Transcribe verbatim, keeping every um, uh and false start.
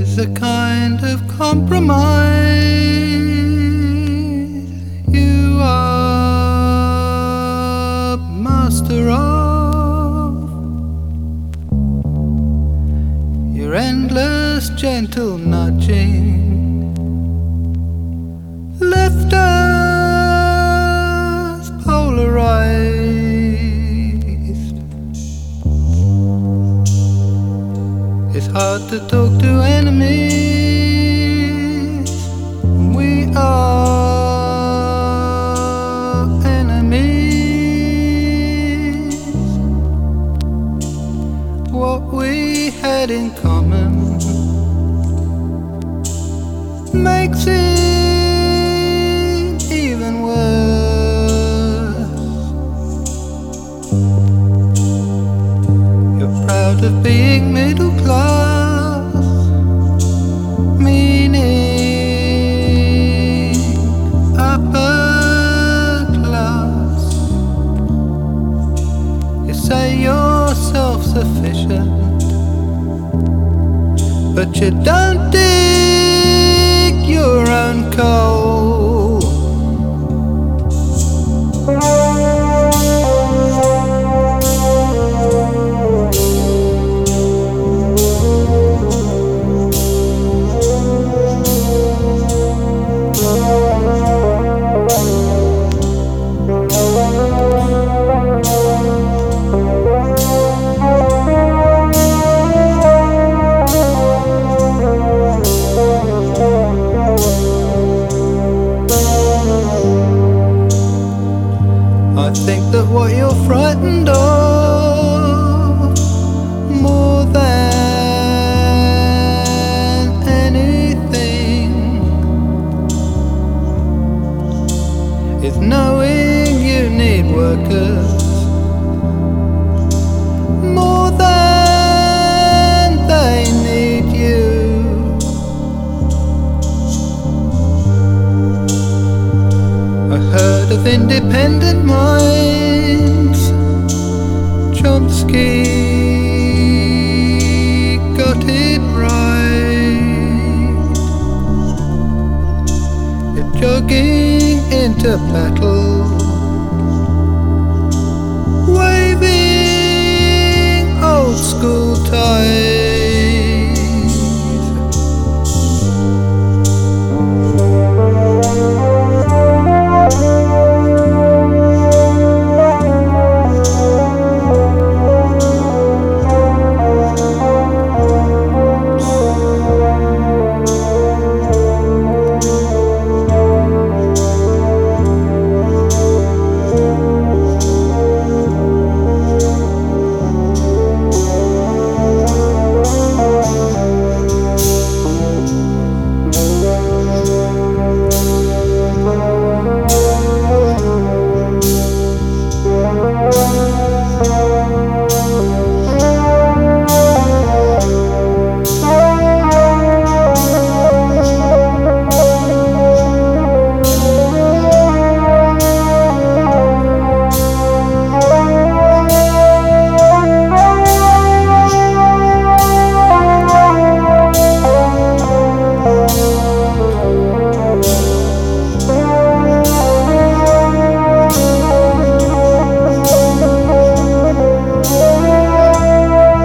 is a kind of compromise you are master of. Your endless gentle nudging left us polarized. It's hard to talk to enemies. We are enemies. What we had in common makes it even worse. You're proud of being middle class, meaning upper class. You say you're self-sufficient, but you don't dig your own coal. I think that what you're frightened of more than anything is knowing you need workers more than they need you. A herd of independent minds, Chomsky got it right. You're jogging into battle